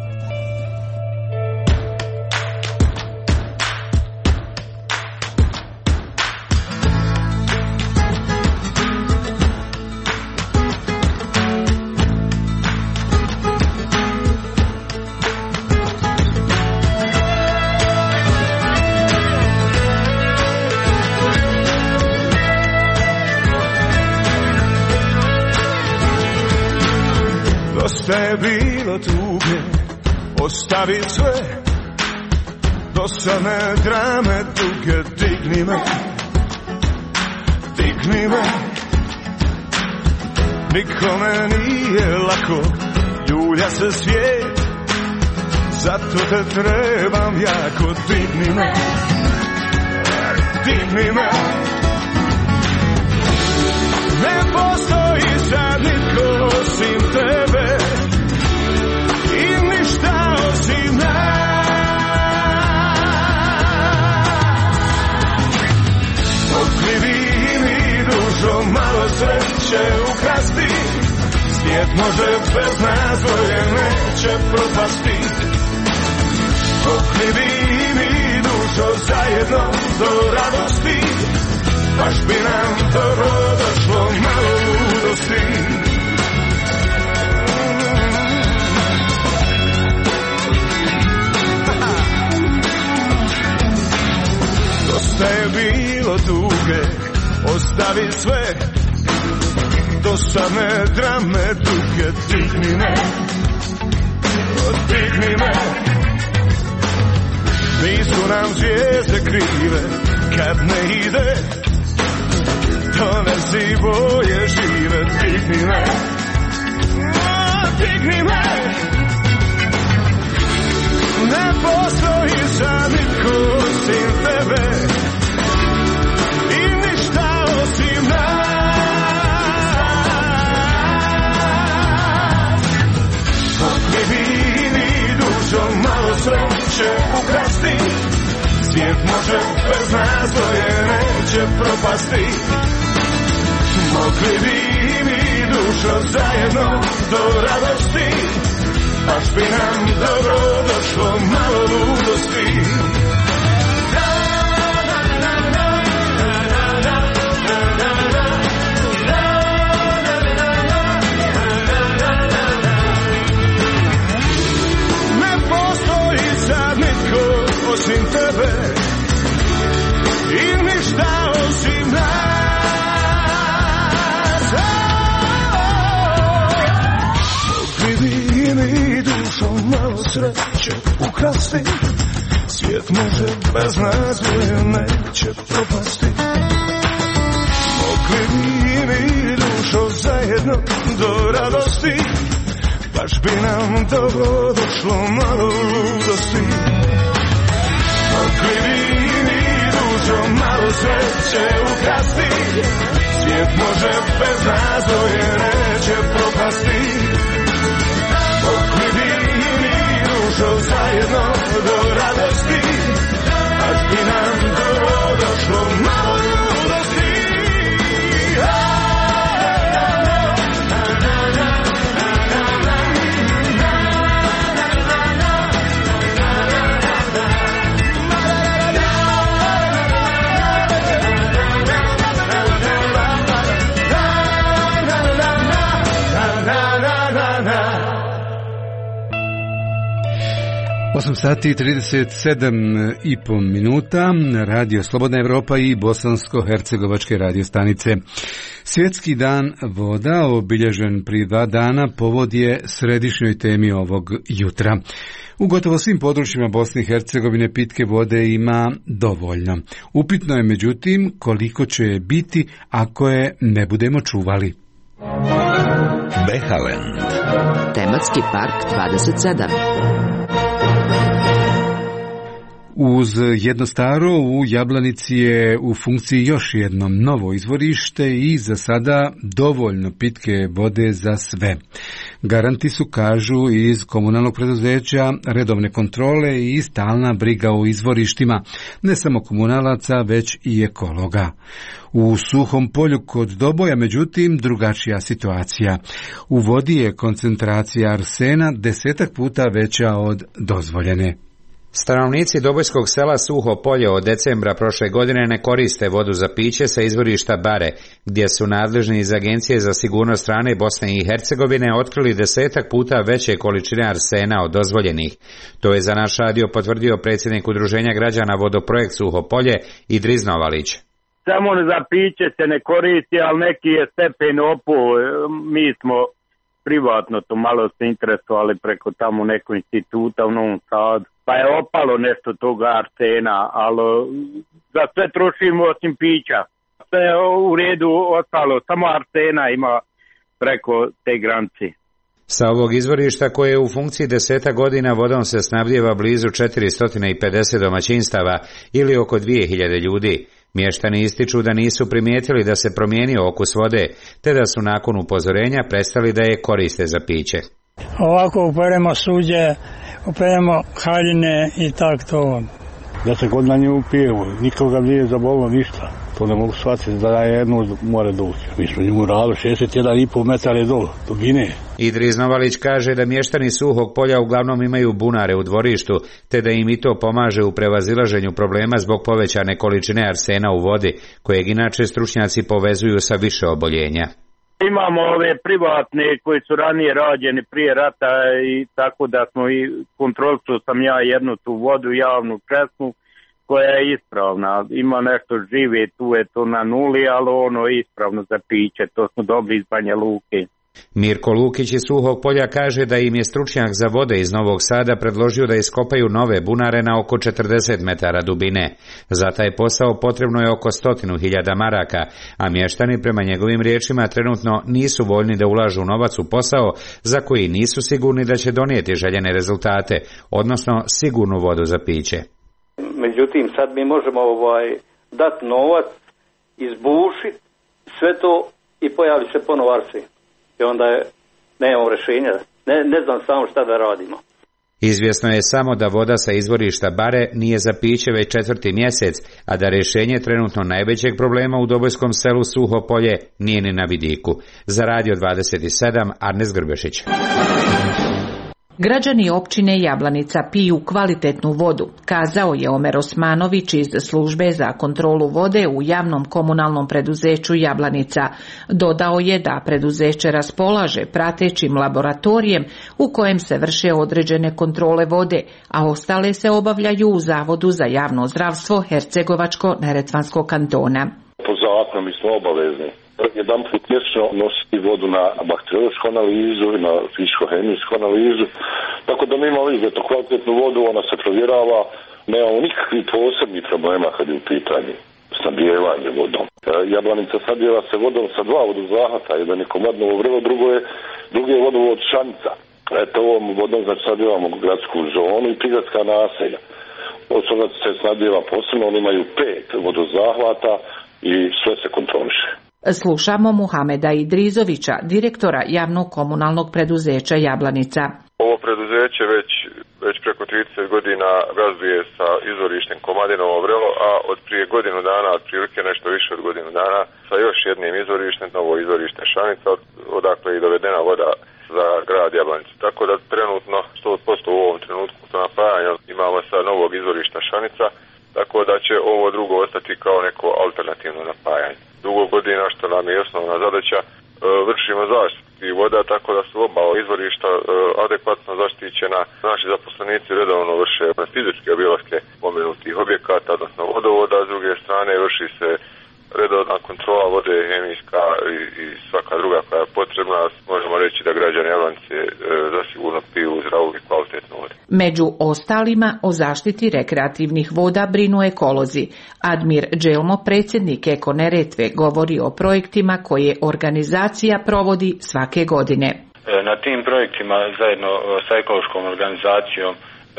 Dosta je bilo tuge, ostavi sve, dosadne drame tuge, digni me, digni me. Nikome nije lako, ljulja se svijet, zato te trebam jako, digni me, digni me. Ne postoji sad nitko osim tebe i ništa osim nas. Otkrivi mi dušo malo sreće ukrasti, svijet može bez nas, volje neće propasti. Otkrivi mi dušo zajedno do radosti, baš bi nam to došlo malo ludosti. Dosta je bilo tuge, ostavi sve, dosadne srcane drame duge, digni me, digni me. Nisu nam zvijezde krive, kad ne ide, donesi boje žive, digni me, digni me. Ne postoji za niko osim tebe i ništa osim nas. Mogli bi mi dušo malo sreće ukrasti, svijet može bez nas dvoje neće propasti. Mogli bi mi dušo zajedno do radosti, baš bi nam dobro došlo malo ludosti. Ne postoji sad nitko osim tebe i ništa osim nas. Mi dušo malo sreće ukrasti, svijet može bez nas dvoje neće propasti. Mogli bi mi dušo zajedno do radosti, baš bi nam dobro došlo malo ludosti. Mogli bi mi dušo malo sreće ukrasti, svijet može bez nas dvoje neće propasti. Mogli bi mi dušo zajedno do radosti, baš bi nam dobro došlo malo ludosti. osam sati i trideset sedam i po minuta, Radio Slobodna Evropa i bosansko-hercegovačke radio stanice. Svjetski dan voda, obilježen prije dva dana, povod je središnjoj temi ovog jutra. U gotovo svim područjima Bosne i Hercegovine pitke vode ima dovoljno. Upitno je međutim koliko će je biti ako je ne budemo čuvali. Behalend. Tematski park dvadeset sedam. Uz jedno staro u Jablanici je u funkciji još jedno novo izvorište i za sada dovoljno pitke vode za sve. Garanti su, kažu iz komunalnog preduzeća, redovne kontrole i stalna briga o izvorištima, ne samo komunalaca, već i ekologa. U Suhom polju kod Doboja, međutim, drugačija situacija. U vodi je koncentracija arsena desetak puta veća od dozvoljene. Stanovnici Dobojskog sela Suho polje od decembra prošle godine ne koriste vodu za piće sa izvorišta Bare, gdje su nadležni iz Agencije za sigurnost hrane Bosne i Hercegovine otkrili desetak puta veće količine arsena od dozvoljenih. To je za naš radio potvrdio predsjednik Udruženja građana Vodoprojekt Suho polje Idris Novalić. Samo za piće se ne koristi, ali neki je stepen opao. Mi smo privatno to malo se interesovali preko tamo nekog instituta u Novom Sadu. Pa je opalo nešto toga arsena, ali za sve trošimo osim pića. Sve je u redu ostalo, samo arsena ima preko te granice. Sa ovog izvorišta koje je u funkciji deseta godina vodom se snabdijeva blizu četiristo pedeset domaćinstava ili oko dvije hiljade ljudi. Mještani ističu da nisu primijetili da se promijenio okus vode, te da su nakon upozorenja prestali da je koriste za piće. Ovako uperemo suđe, uperemo haljine i tak to. Da se god na nju pijevo, nikoga nije zabolilo ništa. To ne mogu shvatiti da je jedno more doći. Mi smo nju radili šezdeset jedan i pol metar je do dubine. Idris Novalić kaže da mještani Suhog polja uglavnom imaju bunare u dvorištu, te da im i to pomaže u prevazilaženju problema zbog povećane količine arsena u vodi, kojeg inače stručnjaci povezuju sa više oboljenja. Imamo ove privatne koji su ranije rađeni prije rata i tako da smo i kontrolicu sam ja jednu tu vodu javnu česnu koja je ispravna. Ima nešto žive, tu je to na nuli, ali ono je ispravno za piće. To smo dobili iz Banja Luke. Mirko Lukić iz Suhog Polja kaže da im je stručnjak za vode iz Novog Sada predložio da iskopaju nove bunare na oko četrdeset metara dubine. Za taj posao potrebno je oko stotinu hiljada maraka, a mještani prema njegovim riječima trenutno nisu voljni da ulažu novac u posao za koji nisu sigurni da će donijeti željene rezultate, odnosno sigurnu vodu za piće. Međutim, sad mi možemo ovaj, dati novac, izbušiti sve to i pojavi se ponovo arsen. I onda je, nemamo rješenja, ne, ne znam samo šta da radimo. Izvjesno je samo da voda sa izvorišta Bare nije za piće već četvrti mjesec, a da rješenje trenutno najvećeg problema u Dobojskom selu Suho Polje nije ni na vidiku. Za Radio dvadeset sedam, Arnes Grbešić. Građani općine Jablanica piju kvalitetnu vodu, kazao je Omer Osmanović iz službe za kontrolu vode u javnom komunalnom preduzeću Jablanica. Dodao je da preduzeće raspolaže pratećim laboratorijem u kojem se vrše određene kontrole vode, a ostale se obavljaju u Zavodu za javno zdravstvo Hercegovačko-neretvanskog kantona. Po zakonu mi smo obavezni jedan put mjesečno nositi vodu na bakteriološku analizu i na fizičko-hemijsku analizu. Tako da mi imamo izuzetno kvalitetnu vodu, ona se provjerava, nemamo nikakvih posebnih problema kad je u pitanju snabdijevanje vodom. Jablanica snabdijeva se vodom sa dva vodozahvata, jedan je Komadnovo vrlo, drugo je, drugi je vodovod Šanica. Eto, ovom vodom znači snabdijevamo gradsku zonu i prigradska naselja. Osoba se snabdijeva posebno, oni imaju pet vodozahvata i sve se kontroliše. Slušamo Muhameda Idrizovića, direktora javnog komunalnog preduzeća Jablanica. Ovo preduzeće već, već preko trideset godina gazduje sa izvorištem Komadinovo vrelo, a od prije godinu dana, otprilike nešto više od godinu dana, sa još jednim izvorištem, novo izvorište Šanica, odakle je dovedena voda za grad Jablanicu. Tako da trenutno sto posto u ovom trenutku to napajanja imamo sa novog izvorišta Šanica, tako da će ovo drugo ostati kao neko alternativno napajanje. Dugo godina, što nam je osnovna zadaća, vršimo zaštitu voda, tako da su oba izvorišta adekvatno zaštićena. Naši zaposlenici redovno vrše fizičke obilaske pomenutih objekata, odnosno vodovoda, s druge strane vrši se redovna kontrola vode, hemijska i, i svaka druga koja je potrebna. Možemo reći da građani Jablanice e, zasigurno piju zdravu i kvalitetnu vodu. Među ostalima o zaštiti rekreativnih voda brinu ekolozi. Admir Dželmo, predsjednik Eko Neretve, govori o projektima koje organizacija provodi svake godine. Na tim projektima zajedno sa ekološkom organizacijom e,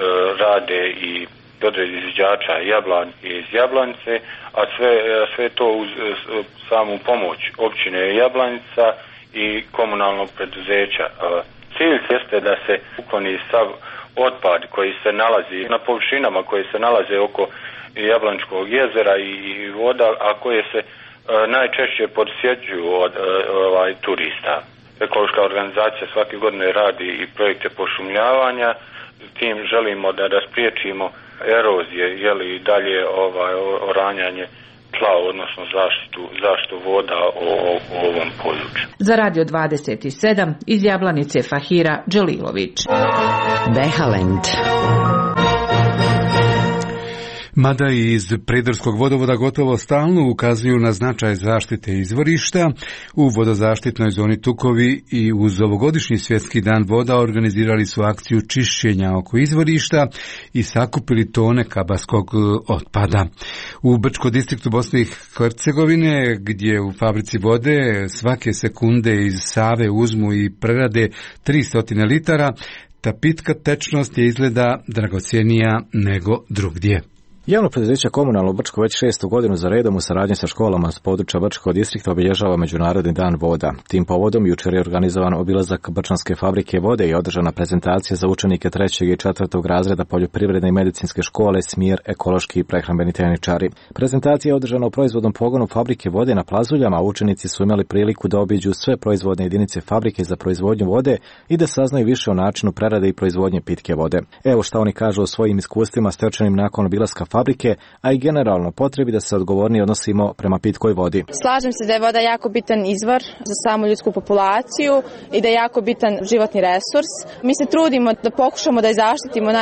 rade i odredi izviđača Jablan iz Jablanice, a sve, sve to uz samu pomoć općine Jablanica i komunalnog preduzeća. Cilj jeste da se ukloni sav otpad koji se nalazi na površinama koje se nalaze oko Jablančkog jezera i voda, a koje se najčešće podsjećuju od ovaj, turista. Ekološka organizacija svake godine radi i projekte pošumljavanja, tim želimo da, da spriječimo erozije, jeli i dalje ovaj, oranjanje tla, odnosno zaštitu, zaštitu voda o, o, o ovom području. Za Radio dvadeset sedam iz Jablanice Fahira Đelilović. Behalend. Mada i iz Prijedorskog vodovoda gotovo stalno ukazuju na značaj zaštite izvorišta, u vodozaštitnoj zoni Tukovi i uz ovogodišnji svjetski dan voda organizirali su akciju čišćenja oko izvorišta i sakupili tone kabarskog otpada. U Brčko distriktu Bosne i Hercegovine, gdje u fabrici vode svake sekunde iz Save uzmu i prerade tristo litara, ta pitka tečnost je izgleda dragocjenija nego drugdje. Javno preduzeće Komunalno Brčko već šestu godinu za redom u saradnji sa školama s područja Brčkog distrikta obilježava Međunarodni dan voda. Tim povodom jučer je organizovan obilazak Brčanske fabrike vode i održana prezentacija za učenike trećeg i četvrtog razreda poljoprivredne i medicinske škole smjer ekološki i prehrambeni tehničari. Prezentacija je održana u proizvodnom pogonu fabrike vode na Plazuljama, a učenici su imali priliku da obiđu sve proizvodne jedinice fabrike za proizvodnju vode i da saznaju više o načinu prerade i proizvodnje pitke vode. Evo šta oni kažu o svojim iskustvima stečenim nakon obilaska fabrike, a i generalno potrebi da se odgovornije odnosimo prema pitkoj vodi. Slažem se da je voda jako bitan izvor za samu ljudsku populaciju i da je jako bitan životni resurs. Mi se trudimo da pokušamo da je zaštitimo naj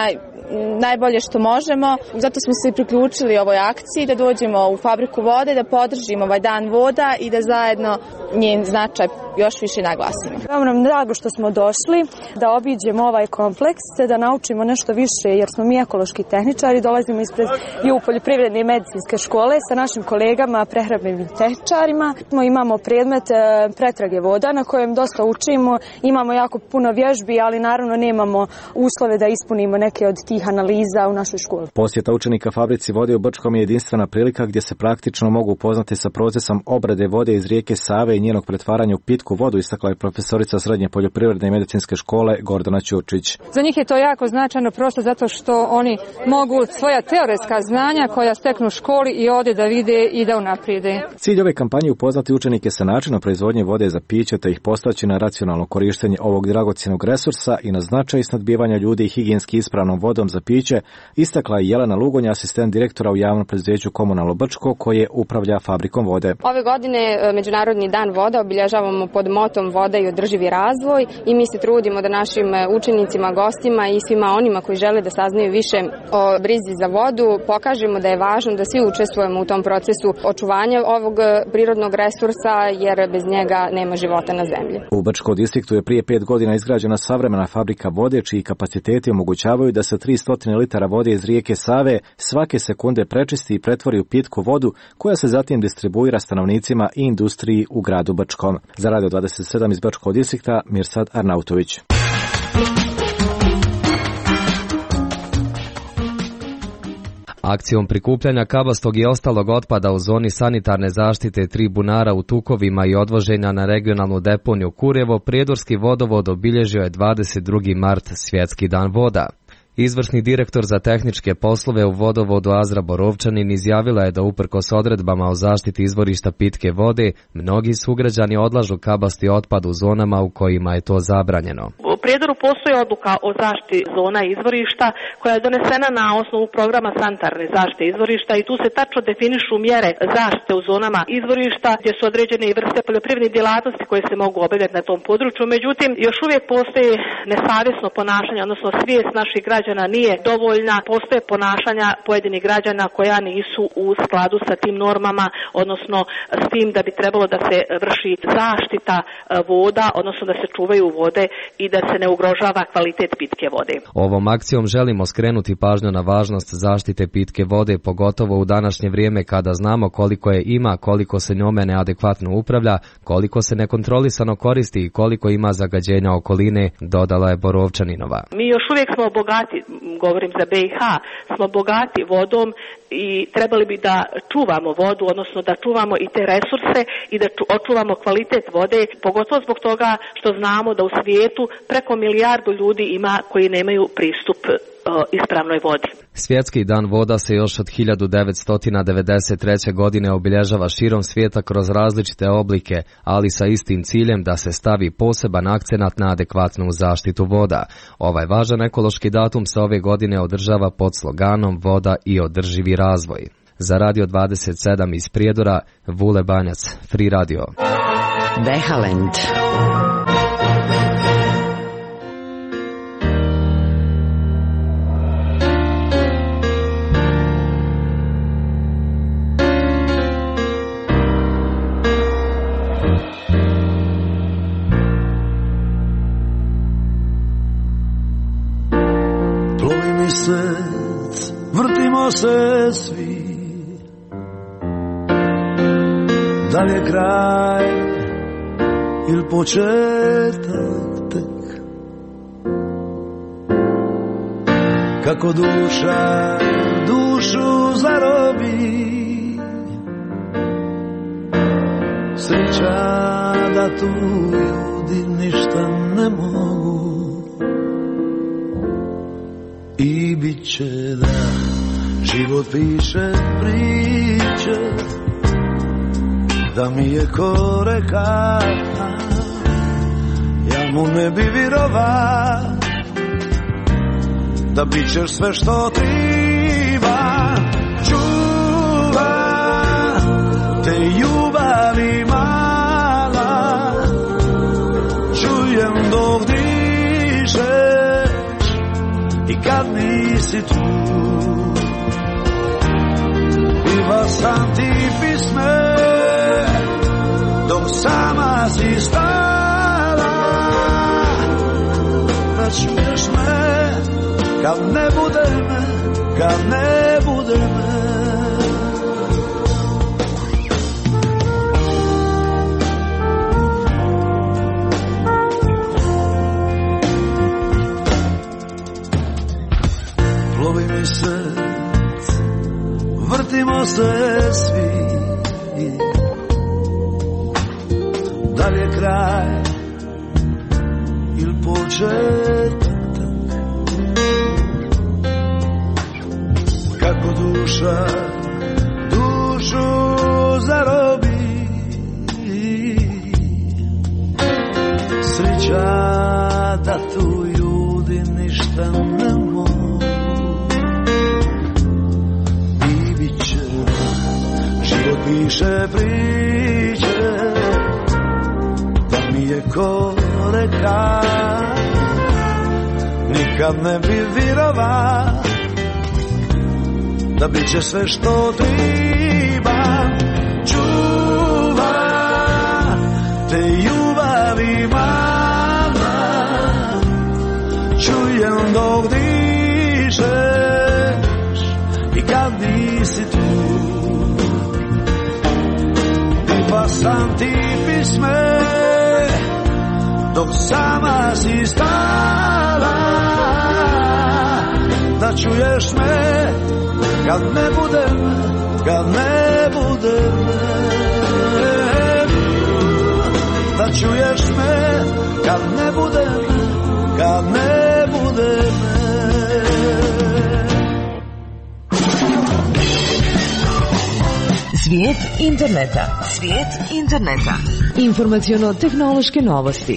najbolje što možemo. Zato smo se i priključili ovoj akciji, da dođemo u fabriku vode, da podržimo ovaj dan voda i da zajedno njen značaj još više naglasimo. Veoma nam drago što smo došli, da obiđemo ovaj kompleks, da naučimo nešto više, jer smo mi ekološki tehničari, dolazimo ispred i u poljoprivredne i medicinske škole sa našim kolegama, prehrambenim tehničarima. Imamo predmet pretrage voda na kojem dosta učimo, imamo jako puno vježbi, ali naravno nemamo uslove da ispunimo neke od tih analiza u našoj školi. Posjeta učenika fabrici vode u Brčkom je jedinstvena prilika gdje se praktično mogu upoznati sa procesom obrade vode iz rijeke Save i njenog pretvaranja u pitku vodu, istakla je profesorica Srednje poljoprivredne i medicinske škole Gordana Ćurčić. Za njih je to jako značajno prosto zato što oni mogu svoja teoretska znanja koja steknu u školi i ovdje da vide i da unaprijede. Cilj ove kampanje upoznati učenike sa načinom proizvodnje vode za piće te ih postaći na racionalno korištenje ovog dragocjenog resursa i na značaj snadbijevanja ljudi higijenski ispravnom vodom za piće, istakla je Jelena Lugonja, asistent direktora u javnom preduzeću Komunalno Brčko koje upravlja fabrikom vode. Ove godine Međunarodni dan voda obilježavamo pod motom voda i održivi razvoj i mi se trudimo da našim učenicima, gostima i svima onima koji žele da saznaju više o brizi za vodu pokažemo da je važno da svi učestvujemo u tom procesu očuvanja ovog prirodnog resursa, jer bez njega nema života na zemlji. U Brčkom distriktu je prije pet godina izgrađena savremena fabrika vode čiji kapaciteti omogućavaju da se tristo litara vode iz rijeke Save svake sekunde prečisti i pretvori u pitku vodu koja se zatim distribuira stanovnicima i industriji u gradu Brčkom. Za Radio dvadeset sedam iz Brčkog distrikta Mirsad Arnautović. Akcijom prikupljanja kabastog i ostalog otpada u zoni sanitarne zaštite tri bunara u Tukovima i odvoženja na regionalnu deponiju Kurjevo, Prijedorski vodovod obilježio je dvadeset drugi mart, Svjetski dan voda. Izvršni direktor za tehničke poslove u vodovodu Azra Borovčanin izjavila je da uprkos odredbama o zaštiti izvorišta pitke vode, mnogi sugrađani odlažu kabasti otpad u zonama u kojima je to zabranjeno. U Prijedoru postoji odluka o zaštiti zona izvorišta koja je donesena na osnovu programa sanitarne zaštite izvorišta i tu se tačno definišu mjere zaštite u zonama izvorišta gdje su određene i vrste poljoprivrednih djelatnosti koje se mogu obavljati na tom području. Međutim, još uvijek postoji nesavjesno ponašanje, odnosno svijest naših građana nije dovoljna. Postoje ponašanja pojedinih građana koja nisu u skladu sa tim normama, odnosno s tim da bi trebalo da se vrši zaštita voda, odnosno da se čuvaju vode i da se ne ugrožava kvalitet pitke vode. Ovom akcijom želimo skrenuti pažnju na važnost zaštite pitke vode, pogotovo u današnje vrijeme kada znamo koliko je ima, koliko se njome neadekvatno upravlja, koliko se nekontrolisano koristi i koliko ima zagađenja okoline, dodala je Borovčaninova. Mi još uvijek smo bogati, govorim za B i H, smo bogati vodom i trebali bi da čuvamo vodu, odnosno da čuvamo i te resurse i da očuvamo kvalitet vode, pogotovo zbog toga što znamo da u svijetu preko milijardu ljudi ima koji nemaju pristup ispravnoj vodi. Svjetski dan voda se još od hiljadu devetsto devedeset treće. godine obilježava širom svijeta kroz različite oblike, ali sa istim ciljem da se stavi poseban akcenat na adekvatnu zaštitu voda. Ovaj važan ekološki datum se ove godine održava pod sloganom Voda i održivi razvoj. Za Radio dvadeset sedam iz Prijedora, Vule Banjac, Free Radio. Behalend. Mjesec, vrtimo se svi, da li je kraj ili početak tek, kako duša dušu zarobi, sreća da tu ljudi ništa ne mogu. I bit će da život piše priče, da mi je ko reka, ja mu ne bi virova, da bit ćeš sve što triba. Čuva te ljubavi mala, čujem dok dišeš i kad nisi tu. Piva sam ti pisme dok sama si stala, da čuješ me kad ne bude me, kad ne bude me. Plovi mi srce, vrtimo se svi, da li je kraj ili početak, kako duša dušu zarobi, sreća da tu ljudi ništa ne mogu, i bit će, život piše priče, da mi je ko reka, nikad ne bi virova, da bit će sve što treba. Čuva te ljubavi mala, čujem dok dišeš i kad nisi tu. Piva sam ti pisme dok sama si stala, da čuješ me kad ne budem, kad ne budem, da čuješ me kad ne budem, kad ne budem. Svijet interneta. Svijet interneta. Informaciono-tehnološke novosti.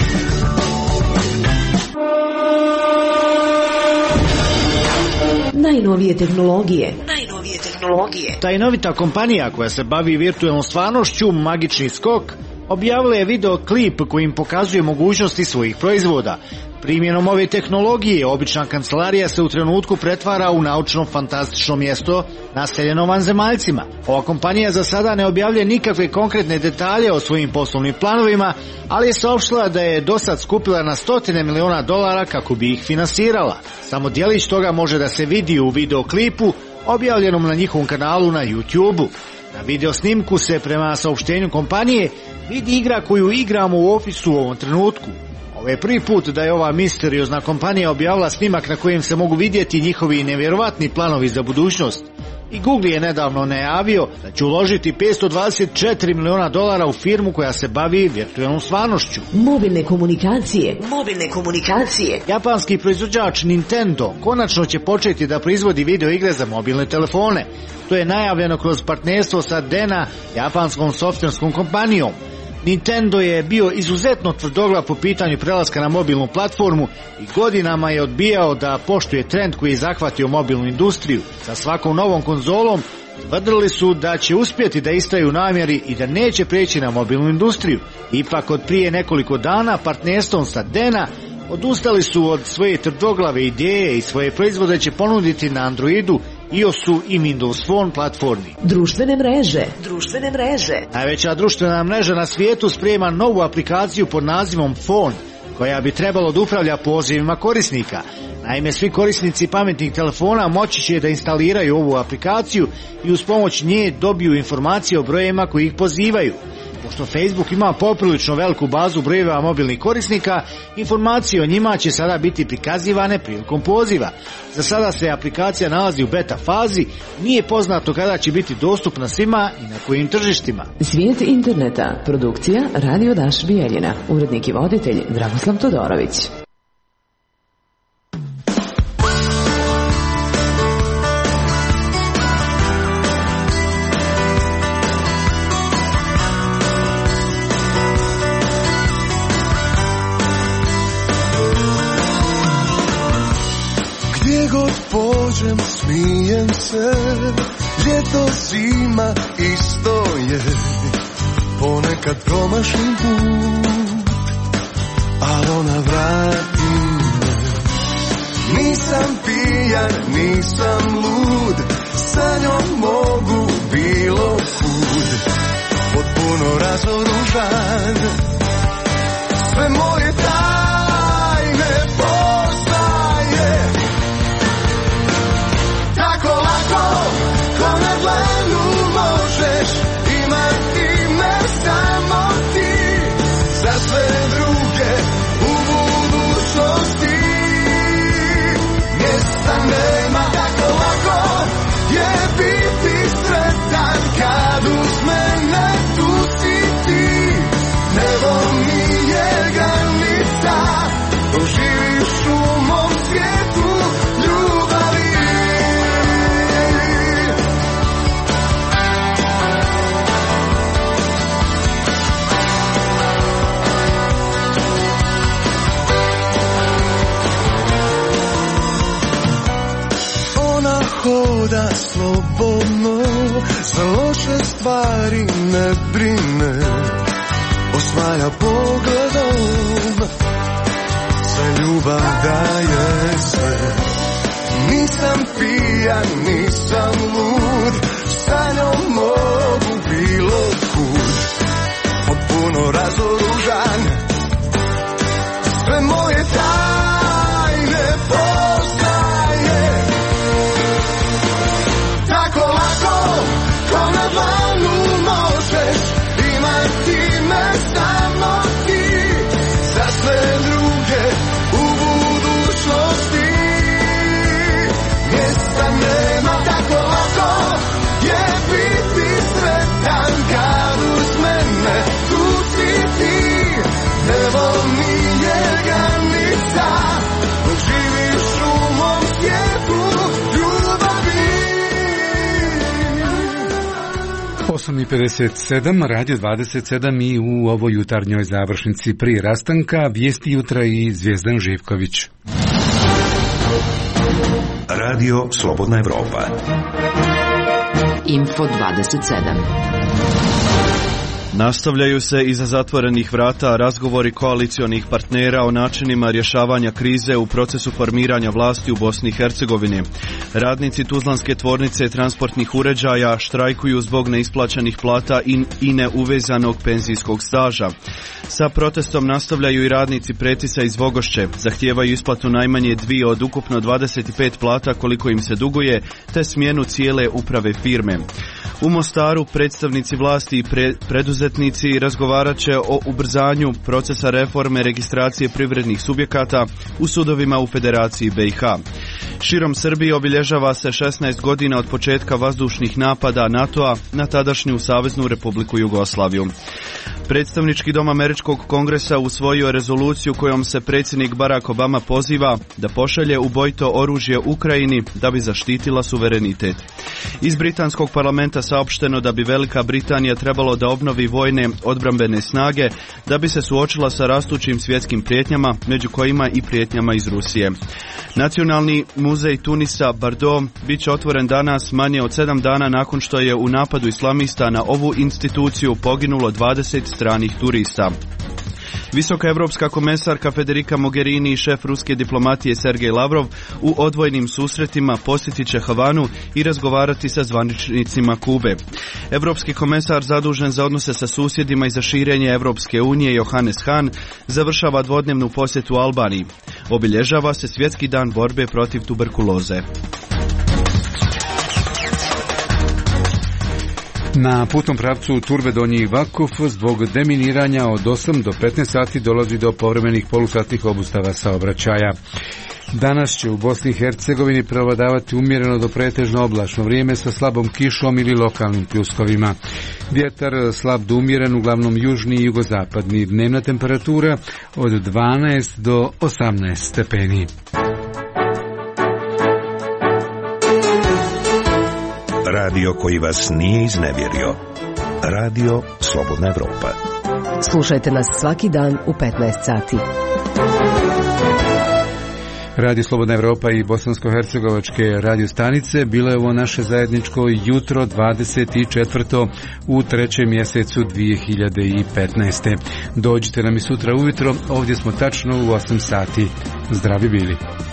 Najnovije tehnologije. Najnovije tehnologije. Tajnovita kompanija koja se bavi virtualnom stvarnošću, Magični skok, objavila je video klip kojim pokazuje mogućnosti svojih proizvoda. Primjenom ove tehnologije, obična kancelarija se u trenutku pretvara u naučno-fantastično mjesto naseljeno vanzemaljcima. Ova kompanija za sada ne objavlja nikakve konkretne detalje o svojim poslovnim planovima, ali je saopštila da je do sad skupila na stotine miliona dolara kako bi ih finansirala. Samo djelić toga može da se vidi u videoklipu objavljenom na njihovom kanalu na YouTube-u. Na video snimku se prema saopštenju kompanije vidi igra koju igramo u ofisu u ovom trenutku. Ovo je prvi put da je ova misteriozna kompanija objavila snimak na kojem se mogu vidjeti njihovi nevjerovatni planovi za budućnost. I Google je nedavno najavio da će uložiti petsto dvadeset četiri miliona dolara u firmu koja se bavi virtualnom stvarnošću. Mobilne komunikacije. Mobilne komunikacije. Japanski proizvođač Nintendo konačno će početi da proizvodi video igre za mobilne telefone. To je najavljeno kroz partnerstvo sa Dena, japanskom softverskom kompanijom. Nintendo je bio izuzetno tvrdoglav po pitanju prelaska na mobilnu platformu i godinama je odbijao da poštuje trend koji je zahvatio mobilnu industriju. Sa svakom novom konzolom tvrdili su da će uspjeti da istraju namjeri i da neće preći na mobilnu industriju. Ipak od prije nekoliko dana partnerstvom sa Dena odustali su od svoje tvrdoglave ideje i svoje proizvode će ponuditi na Androidu, iOS-u i Windows Phone platformi. Društvene mreže. Društvene mreže. Najveća društvena mreža na svijetu sprema novu aplikaciju pod nazivom Phone, koja bi trebalo da upravlja pozivima korisnika. Naime, svi korisnici pametnih telefona moći će da instaliraju ovu aplikaciju i uz pomoć nje dobiju informacije o brojevima koji ih pozivaju. Pošto Facebook ima poprilično veliku bazu brojeva mobilnih korisnika, informacije o njima će sada biti prikazivane prilikom poziva. Za sada se aplikacija nalazi u beta fazi, nije poznato kada će biti dostupna svima i na kojim tržištima. Svijet interneta, produkcija Radio Daš Bijeljina, urednik i voditelj Dragoslav Todorović. God pođem, smijem se, ljeto, zima, isto je. Ponekad promašim put, ali ona vrati me. Nisam Nisam pijan, nisam lud, sa njom mogu bilo kud, potpuno razoružan, sve moje tajne poznaje. Tako lako, ko na dlanu možeš imati me samo ti, za sve druge u budućnosti mjesta nema. Tako lako je biti sretan kad uz mene tu si ti, nebo nije granica, doživiš u mom svijetu ljubavi. Ona hoda slobodno, za loše stvari ne brine, osvaja pogledom, za ljubav daje sve. Nisam pijan, nisam lud, sa njom mogu bilo kud, potpuno razoružan, sve moje tajne poznaje. Tako lako, ko na dlanu možeš imati me samo ti, za sve druge u budućnosti mjesta nema. Tako lako je biti sretan kad uz mene tu si ti, nebo nije granica, dok živiš u mom svijetu ljubavi. osam i pedeset sedam, Radio dvadeset sedam i u ovoj jutarnjoj završnici prije rastanka vijesti jutra i Zvijezdan Živković. Radio Slobodna Evropa. Info dvadeset sedam. Nastavljaju se iza zatvorenih vrata razgovori koalicionih partnera o načinima rješavanja krize u procesu formiranja vlasti u Bosni i Hercegovini. Radnici Tuzlanske tvornice transportnih uređaja štrajkuju zbog neisplaćenih plata i neuvezanog penzijskog staža. Sa protestom nastavljaju i radnici Pretisa iz Vogošće. Zahtijevaju isplatu najmanje dvije od ukupno dvadeset pet plata koliko im se duguje, te smjenu cijele uprave firme. U Mostaru predstavnici vlasti i pre, preduzetnici razgovarat će o ubrzanju procesa reforme registracije privrednih subjekata u sudovima u Federaciji B i H. Širom Srbije obilježava se šesnaest godina od početka vazdušnih napada NATO-a na tadašnju Saveznu Republiku Jugoslaviju. Predstavnički dom Američkog kongresa usvojio rezoluciju kojom se predsjednik Barack Obama poziva da pošalje ubojito oružje Ukrajini da bi zaštitila suverenitet. Iz britanskog parlamenta saopšteno da bi Velika Britanija trebalo da obnovi vojne odbrambene snage da bi se suočila sa rastućim svjetskim prijetnjama, među kojima i prijetnjama iz Rusije. Nacionalni muzej Tunisa Bardo bit će otvoren danas manje od sedam dana nakon što je u napadu islamista na ovu instituciju poginulo dvadeset stranih turista. Visoka evropska komesarka Federica Mogherini i šef ruske diplomatije Sergej Lavrov u odvojnim susretima posjetit će Havanu i razgovarati sa zvaničnicima Kube. Evropski komesar zadužen za odnose sa susjedima i za širenje Evropske unije Johannes Hahn završava dvodnevnu posjetu Albaniji. Obilježava se Svjetski dan borbe protiv tuberkuloze. Na putnom pravcu Turbe Donji Vakuf zbog deminiranja od osam do petnaest sati dolazi do povremenih polusatnih obustava saobraćaja. Danas će u Bosni i Hercegovini prevladavati umjereno do pretežno oblačno vrijeme sa slabom kišom ili lokalnim pljuskovima. Vjetar slab do umjeren, uglavnom južni i jugozapadni. Dnevna temperatura od dvanaest do osamnaest stepeni. Radio koji vas nije iznevjerio. Radio Slobodna Evropa. Slušajte nas svaki dan u petnaest sati. Radio Slobodna Evropa i bosansko-hercegovačke radio stanice bilo je ovo naše zajedničko jutro dvadeset četvrtog u trećem mjesecu dvije hiljade petnaeste. Dođite nam i sutra ujutro, ovdje smo tačno u osam sati. Zdravi bili.